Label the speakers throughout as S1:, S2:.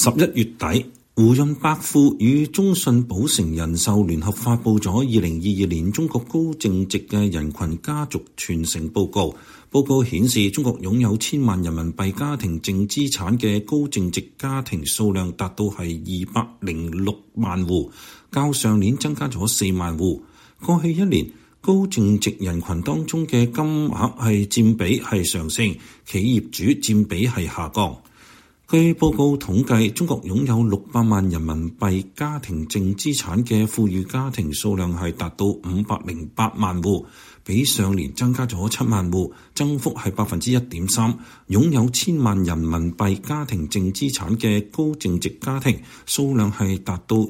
S1: 11月底，胡潤百富與中信保誠人壽聯合發布咗2022年中國高淨值嘅人群家族傳承報告。報告顯示，中國擁有1000萬人民幣家庭淨資產嘅高淨值家庭數量達到係206萬戶，較上年增加咗4萬戶。過去一年，高淨值人群當中嘅金額係佔比係上升，企業主佔比係下降。據報告統計，中國擁有600萬人民幣家庭淨資產嘅富裕家庭數量係達到508萬戶，比上年增加咗7萬戶，增幅係1.3%。擁有1000萬人民幣家庭淨資產嘅高淨值家庭數量係達到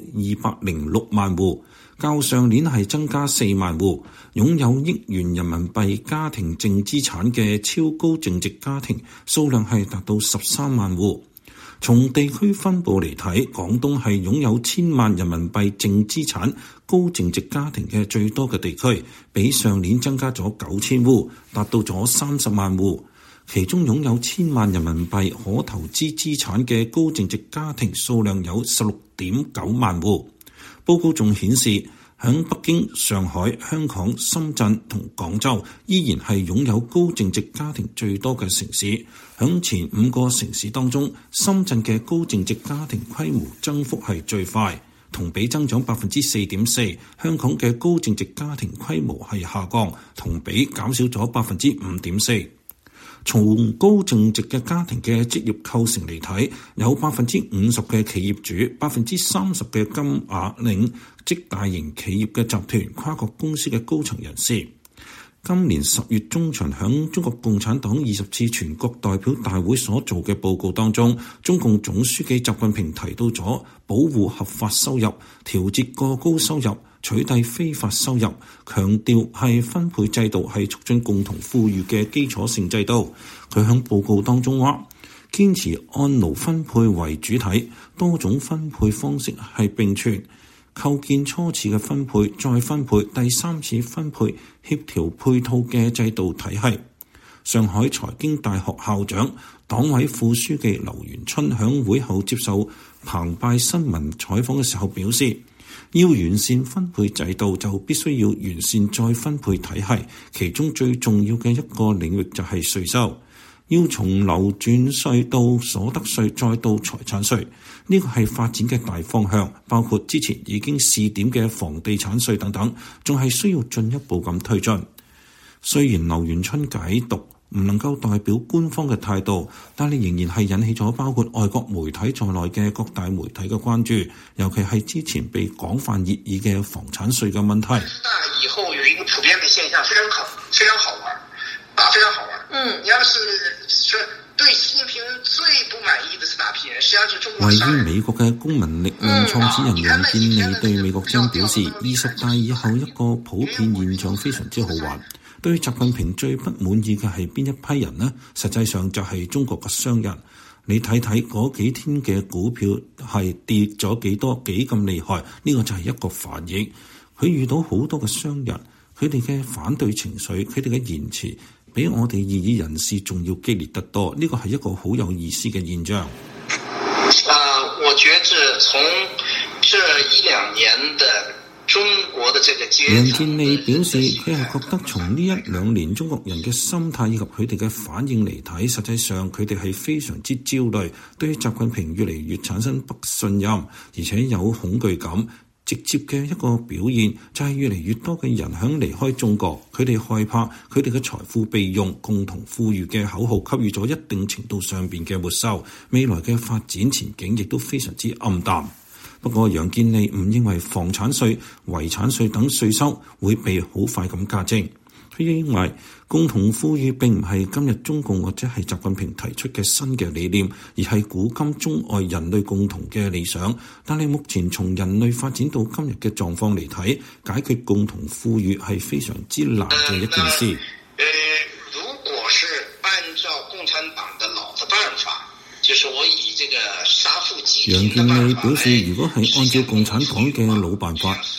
S1: 206萬戶，較上年係增加4萬戶。擁有億元人民幣家庭淨資產嘅超高淨值家庭數量係達到13萬戶。從地區分佈嚟睇，廣東係擁有1000萬人民幣淨資產高淨值家庭嘅最多嘅地區，比上年增加咗9000戶，達到咗30萬戶。其中擁有1000萬人民幣可投資資產嘅高淨值家庭數量有16.9萬戶。報告仲顯示，響北京、上海、香港、深圳同廣州依然係擁有高淨值家庭最多嘅城市。響前5個城市當中，深圳嘅高淨值家庭規模增幅係最快，同比增長4.4%。香港嘅高淨值家庭規模係下降，同比減少咗5.4%。從高淨值嘅家庭嘅職業構成嚟睇，有50%嘅企業主，30%嘅金額領職大型企業嘅集團、跨國公司嘅高層人士。今年10月中旬，響中國共產黨20次全國代表大會所做嘅報告當中，中共總書記習近平提到咗保護合法收入、調節過高收入、取締非法收入，強調係分配制度係促進共同富裕嘅基礎性制度。佢響報告當中話，堅持按勞分配為主體，多種分配方式係並存，構建初次嘅分配、再分配、第三次分配協調配套嘅制度體系。上海財經大學校長、黨委副書記劉元春響會後接受澎湃新聞採訪嘅時候表示，要完善分配制度，就必須要完善再分配體系，其中最重要嘅一個領域就係稅收，要從流轉稅到所得稅再到財產稅，呢個係發展嘅大方向，包括之前已經試點嘅房地產稅等等，仲係需要進一步咁推進。雖然劉元春解讀唔能夠代表官方嘅態度，但係仍然係引起咗包括外國媒體在內嘅各大媒體嘅關注，尤其係之前被廣泛熱議嘅房產稅嘅問題。
S2: 以後有一個普遍嘅現象，非常好玩啊，非常好玩。你要是說對習近平最不滿意的是哪批人？實際上就中國。位於美國嘅公民力量創始人楊建利對美國之音表示，20大以後一個普遍現象非常之好玩。對習近平最不滿意嘅係邊一批人呢？實際上就係中國嘅商人。你睇睇嗰幾天嘅股票係跌咗幾多，幾咁厲害？呢個就係一個反應。佢遇到好多嘅商人，佢哋嘅反對情緒，佢哋嘅言辭比我哋異議人士仲要激烈得多。呢個係一個好有意思嘅現象。 我覺得從這1-2年的中國的這個階層，楊
S1: 建利表示，佢係覺得從呢1-2年中國人嘅心態以及佢哋嘅反應嚟睇，實際上佢哋係非常之焦慮，對習近平越嚟越產生不信任，而且有恐懼感。直接嘅一個表現就係越嚟越多嘅人想離開中國，佢哋害怕佢哋嘅財富被用共同富裕嘅口號給予咗一定程度上邊嘅沒收，未來嘅發展前景亦都非常之暗淡。不過楊建利唔認為房產稅、遺產稅等稅收會被好快咁加徵。佢認為共同富裕並唔係今日中共或者係習近平提出嘅新嘅理念，而係古今中外人類共同嘅理想。但係目前從人類發展到今日嘅狀況嚟睇，解決共同富裕係非常之難嘅一件事。
S2: 如果是按照共產黨的老的辦法，就是我以這個殺富濟貧。
S1: 楊建利表示，如果係按照共產黨嘅老辦法，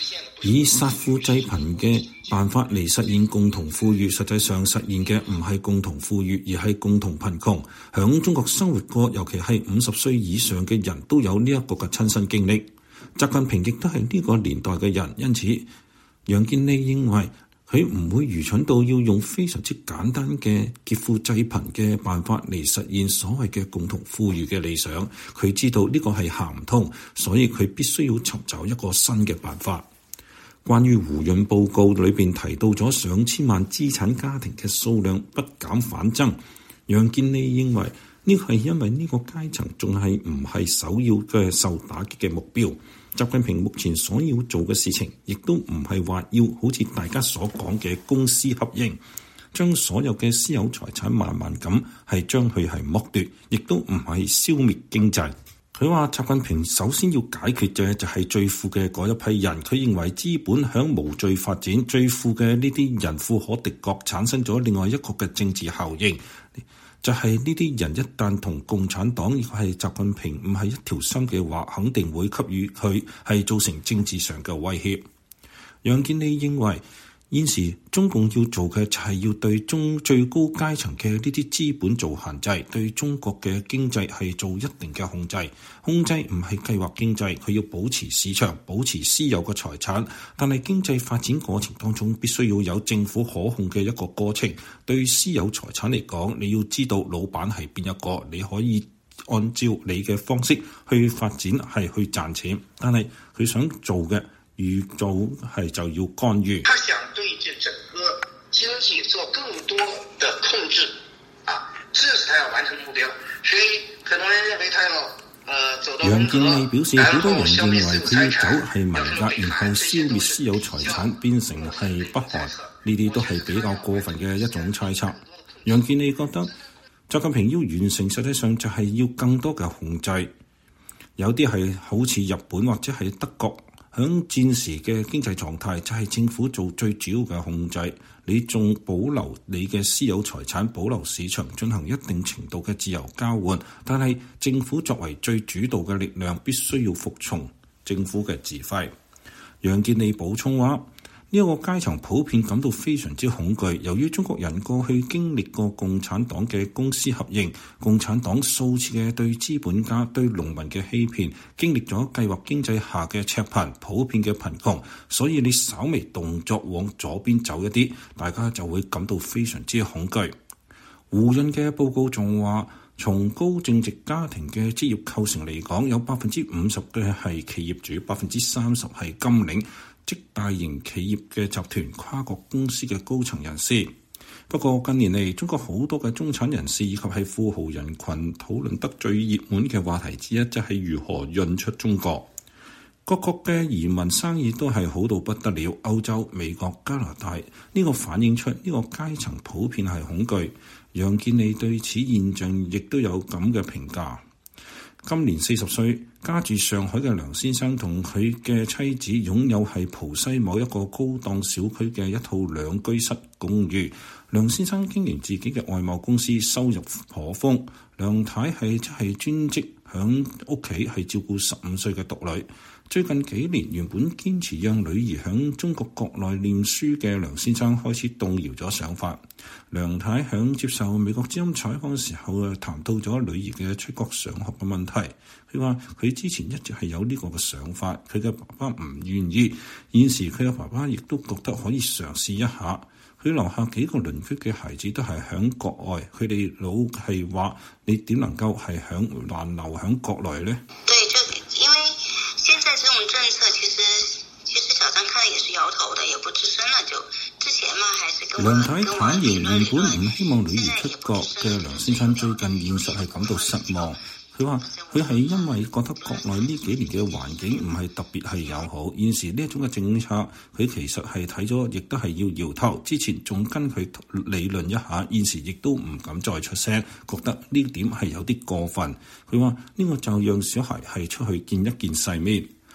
S1: 以殺富濟貧嘅辦法嚟實現共同富裕，實際上實現嘅唔係共同富裕，而係共同貧窮。響中國生活過，尤其係50歲以上嘅人都有呢一個嘅親身經歷。習近平亦都係呢個年代嘅人，因此楊健利認為佢唔會愚蠢到要用非常之簡單嘅劫富濟貧嘅辦法嚟實現所謂嘅共同富裕嘅理想。佢知道呢個係行唔通，所以佢必須要尋找一個新嘅辦法。關於胡潤報告裏邊提到咗上千萬資產家庭嘅數量不減反增，楊健利認為呢個係因為呢個階層仲係唔係首要嘅受打擊嘅目標。習近平目前所要做嘅事情，亦都唔係話要好似大家所講嘅公私合營，將所有嘅私有財產慢慢咁係將佢係剝奪，亦都唔係消滅經濟。佢話習近平首先要解決嘅就係最富嘅嗰一批人。佢認為資本響無序發展，最富嘅呢啲人富可敵國，產生咗另外一個嘅政治效應。就係呢啲人一旦同共產黨亦係習近平唔係一條心嘅話，肯定會給予佢係造成政治上嘅威脅。楊健利認為現時中共要做嘅就係要對最高階層嘅呢啲資本做限制，對中國嘅經濟係做一定嘅控制。控制唔係計劃經濟，佢要保持市場，保持私有嘅財產，但係經濟發展過程當中必須要有政府可控嘅一個過程。對私有財產嚟講，你要知道老闆係邊一個，你可以按照你嘅方式去發展係去賺錢，但係佢想做嘅預做係就要干預。
S2: 他想對這整個經濟做更多的控制這是他要完成目標，所以可能認為他要走到
S1: 楊健利表示，好多人認為佢要走係文革，然後消滅私有財產，變成係北韓，呢啲都係比較過分嘅一種猜測。楊健利覺得習近平要完成，實際上就係要更多嘅控制，有啲係好似日本或者係德國。響戰時嘅經濟狀態就係政府做最主要嘅控制，你仲保留你嘅私有財產，保留市場，進行一定程度嘅自由交換，但係政府作為最主導嘅力量，必須要服從政府嘅指揮。楊健利補充話，呢一個階層普遍感到非常之恐懼，由於中國人過去經歷過共產黨嘅公私合營，共產黨數次嘅對資本家、對農民嘅欺騙，經歷咗計劃經濟下嘅赤貧、普遍嘅貧窮，所以你稍微動作往左邊走一啲，大家就會感到非常之恐懼。胡潤嘅報告仲話，從高淨值家庭嘅職業構成嚟講，有50%嘅係企業主，30%係金領，即大型企業嘅集團、跨國公司嘅高層人士。不過近年嚟，中國好多嘅中產人士以及係富豪人群討論得最熱門嘅話題之一，就係如何潤出中國。各國嘅移民生意都係好到不得了，歐洲、美國、加拿大，呢個反映出呢個階層普遍係恐懼。楊健利對此現象亦都有咁嘅評價。今年40歲，家住上海嘅梁先生同佢嘅妻子擁有係浦西某一個高檔小區嘅一套2居室公寓。梁先生經營自己嘅外貿公司，收入頗豐。梁太係專職響屋企係照顧15歲嘅獨女。最近幾年，原本堅持讓女兒響中國國內念書嘅梁先生開始動搖咗想法。梁太響接受美國之音採訪嘅時候談到咗女兒嘅出國上學嘅問題。佢話佢之前一直係有呢個嘅想法，佢嘅爸爸唔願意。現時佢嘅爸爸亦都覺得可以嘗試一下。佢樓下幾個鄰居嘅孩子都係響國外，佢哋老係話：你點能夠係還留響國內呢？
S3: 對，因為現在這種政策其實小張看也是搖頭的，也不吱聲了。就之前嘛，還是跟
S1: 梁太坦言，原本唔希望女兒出國嘅梁先生最近現實係感到失望。佢話佢係因為覺得國內呢幾年嘅環境唔係特別係友好，現時呢一種嘅政策，佢其實係睇咗，亦都係要搖頭。之前仲跟佢理論一下，現時亦都唔敢再出聲，覺得呢點係有啲過分。佢話呢個就讓小孩係出去見一見世面。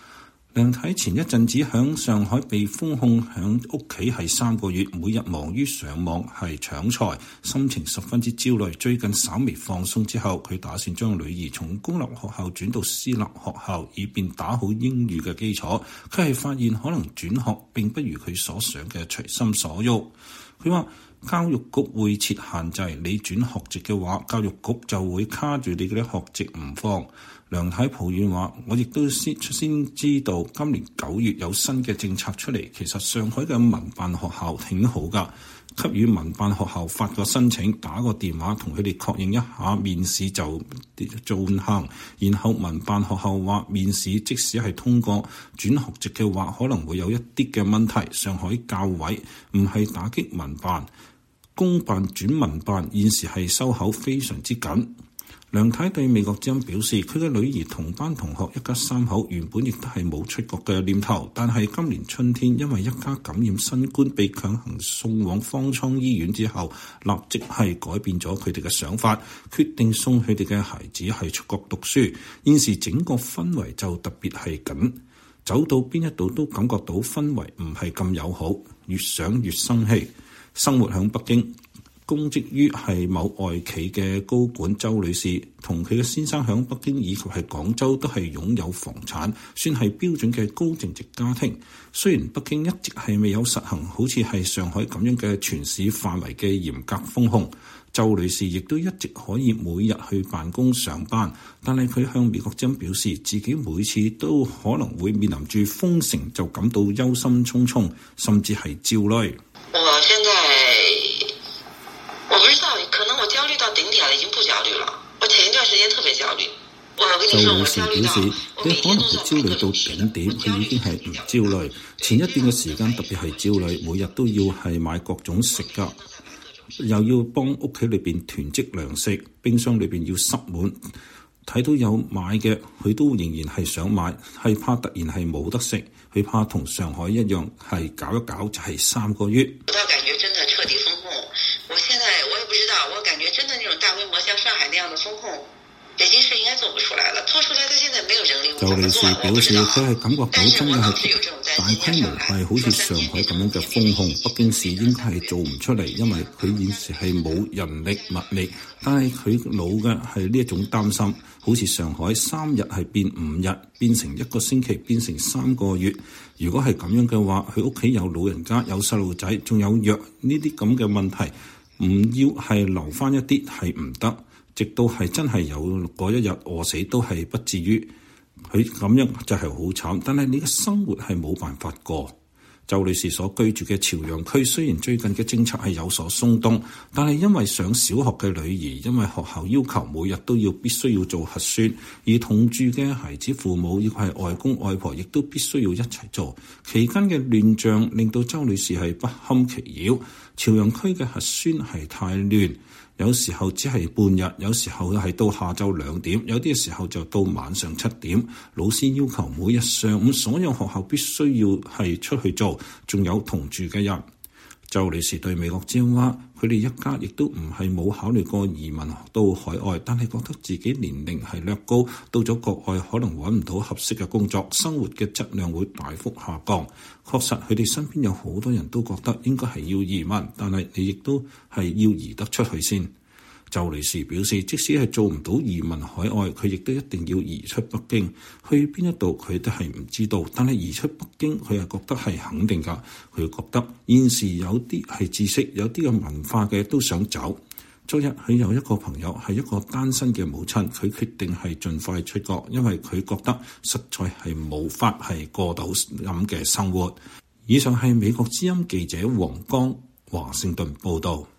S1: 梁太前一陣子響上海被封控，響屋企係3個月，每日忙於上網係搶菜，心情十分之焦慮。最近稍微放鬆之後，佢打算將女兒從公立學校轉到私立學校，以便打好英語嘅基礎。佢係發現可能轉學並不如佢所想嘅隨心所欲。佢話教育局會設限制，你轉學籍嘅話，教育局就會卡住你嗰啲學籍唔放。梁太抱怨話：我亦都先知道今年9月有新嘅政策出嚟，其實上海嘅民辦學校挺好㗎，給予民辦學校發個申請，打個電話同佢哋確認一下，面試就進行。然後民辦學校話面試即使係通過轉學籍嘅話，可能會有一啲嘅問題。上海教委唔係打擊民辦，公辦轉民辦現時係收口非常之緊。梁太對美國之音表示，佢嘅女兒同班同學一家3口原本亦都係冇出國嘅念頭，但係今年春天因為一家感染新冠被強行送往方艙醫院之後，立即係改變咗佢哋嘅想法，決定送佢哋嘅孩子係出國讀書。現時整個氛圍就特別係緊，走到邊一度都感覺到氛圍唔係咁友好，越想越生氣。生活響北京，公職於係某外企嘅高管周女士，同佢嘅先生響北京以及係廣州都係擁有房產，算係標準嘅高淨值家庭。雖然北京一直係未有實行好似係上海咁樣嘅全市範圍嘅嚴格封控，周女士亦都一直可以每日去辦公上班，但係佢向美國之音表示，自己每次都可能會面臨住封城就感到憂心忡忡，甚至係焦慮。
S3: 我現在我不知道，可能我焦慮到頂點了，已經不焦慮了。我前一段時間特別焦慮。
S1: 周女士表示，佢可能係焦慮到頂點，佢已經係唔焦慮。前一段嘅時間特別係焦慮，每日都要係買各種食㗎，又要幫屋企裏邊囤積糧食，冰箱裏邊要塞滿。睇到有買嘅，佢都仍然係想買，係怕突然係冇得食，佢怕同上海一樣係搞一搞就係3個月。
S3: 我感覺真的徹底封控，我現在我也不知道，我感覺真的那種大規模像上海那樣的封控，北京市應該做不出來了，做出來他現在沒有人力。
S1: 周女士表示，佢係感覺到真嘅係大規模係好似上海咁樣嘅封控，北京市應該係做唔出嚟，因為佢現時係冇人力物力。但係佢老嘅係呢一種擔心，好似上海3日係變5日，變成1個星期，變成3個月。如果係咁樣嘅話，佢屋企有老人家，有細路仔，仲有藥呢啲咁嘅問題，唔要係留翻一啲係唔得，直到係真係有嗰一日餓死都係不至於。佢咁樣就係好慘，但係你嘅生活係冇辦法過。周女士所居住嘅朝陽區雖然最近嘅政策係有所鬆動，但係因為上小學嘅女兒，因為學校要求每日都必須要做核酸，而同住嘅孩子父母亦係外公外婆亦都必須要一齊做。期間嘅亂象令到周女士係不堪其擾。朝陽區嘅核酸係太亂，有時候只係半日，有時候係到下晝2點，有啲時候就到晚上7點。老師要求每日上午所有學校必須要係出去做，仲有同住嘅人。周女士對美國之音話，佢哋一家亦都唔係冇考慮過移民到海外，但係覺得自己年齡係略高，到咗國外可能揾唔到合適嘅工作，生活嘅質量會大幅下降。確實佢哋身邊有好多人都覺得應該係要移民，但係你亦都係要移得出去先。周女士表示，即使係做唔到移民海外，佢亦都一定要移出北京。去邊一度佢都係唔知道，但係移出北京佢係覺得係肯定㗎。佢覺得現時有啲係知識，有啲嘅文化嘅都想走。昨日佢有一個朋友係一個單身嘅母親，佢決定係盡快出國，因為佢覺得實在係無法係過到咁嘅生活。以上係美國之音記者黃剛華盛頓報導。